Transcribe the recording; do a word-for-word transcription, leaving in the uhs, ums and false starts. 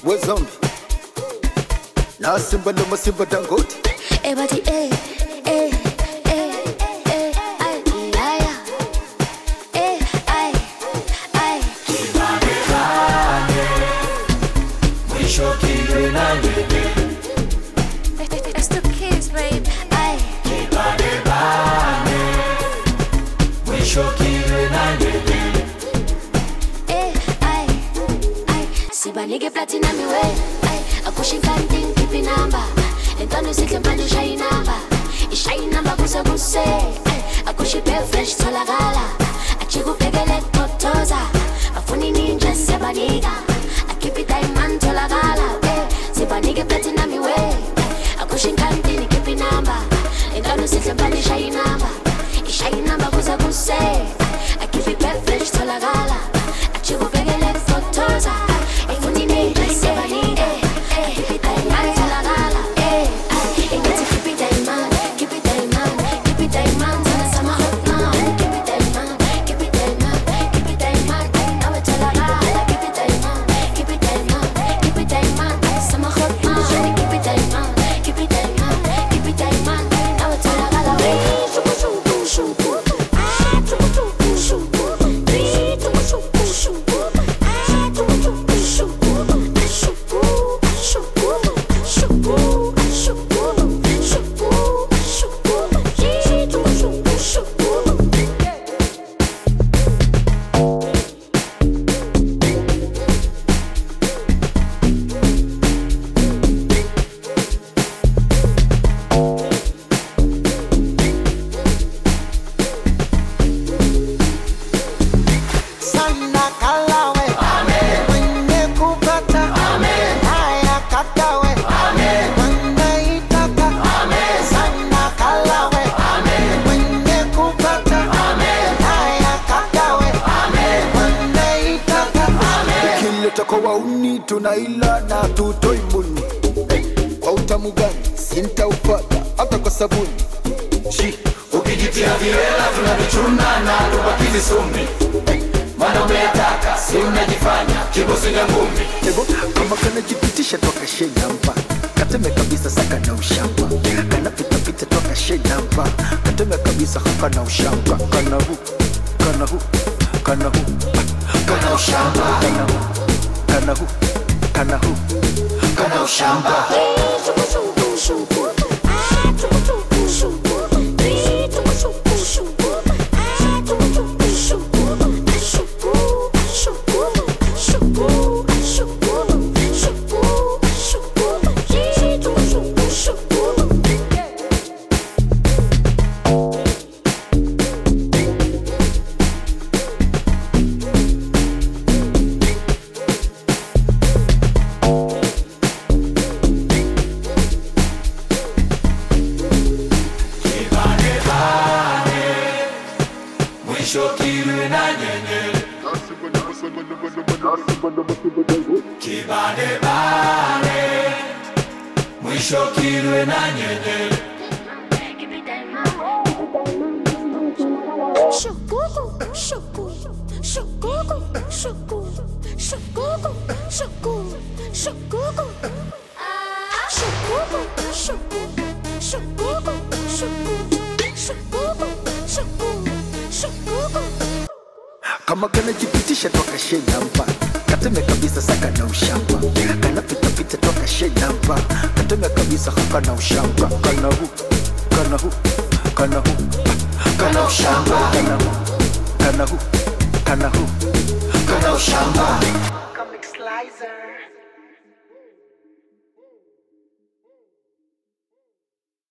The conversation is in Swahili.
we zombie na simba ndo masimba Dangote. Eh bati eh eh eh eh ay yaya eh ay ay Kibane bane mwisho kiwe na nini. It's the kids, babe. Ay Kibane bane mwisho kiwe na nini. eh ay ay sibanike platinum we ay akushinkanting kipi number entano sihle manje shay number ishay number kuse kuse ay akushipe fresh tholakala achikubhekele kotoza afuni ninja sibanika akipi diamond tholakala eh sibanike platinum we akushinkanting kipi number entano sihle manje shay number ishay number kuse kuse akipi fresh tholakala achikubhekele kotoza afuni ninja sibanika akipi diamond tholakala eh ay ngithi keep it diamond keep it diamond keep it diamond sana sama hot now keep it diamond keep it diamond keep it diamond now it's tholakala keep it diamond keep it diamond keep it diamond sama hot now keep it diamond keep it diamond keep it diamond now it's tholakala shuku shuku shuku ah shuku shuku shuku three shuku shuku shuku ah shuku shuku shuku shuku shuku shuku shuku shuku shuku yeah shuku shuku shuku Sana kalawe mwenye kupata haya katawe wanaitaka sana kalawe mwenye kupata haya katawe wanaitaka kileta kwa wauni tunaila na tutoi muni kwa utamu gani sintaupata hata kwa sabuni shi Ukijitia viwela tunavichuna na tubakizi sumi. Mana umeyataka si unajifanya kibosi na ngumi. Ebo, kama kana jipitisha toka shenamba kateme kabisa saka na ushamba kana pita pita toka shenamba kateme kabisa haka na ushamba kana hu kana hu kana hu Kana ushamba, kana hu kana hu kana hu kana ushamba. shuku shuku shuku ah shuku shuku shuku three shuku shuku shuku ah shuku shuku shuku shuku shuku shuku shuku shuku shuku yeah shuku shuku shuku Kibane bane mwisho kiwe na nyenye. Kibane bane mwisho kiwe na nyenye. Shukuku, shuku, shukuku, shuku, shukuku, shuku, shukuku. Shukuku, shuku, shukuku, shuku, shukuku, shuku, shukuku. kama kana jipitisha toka shenamba kateme kabisa saka na ushamba kana pita pita toka shenamba kateme kabisa haka na ushamba kana hu kana hu kana hu Kana ushamba, kana hu kana hu kana hu kana ushamba. Comic Slicer.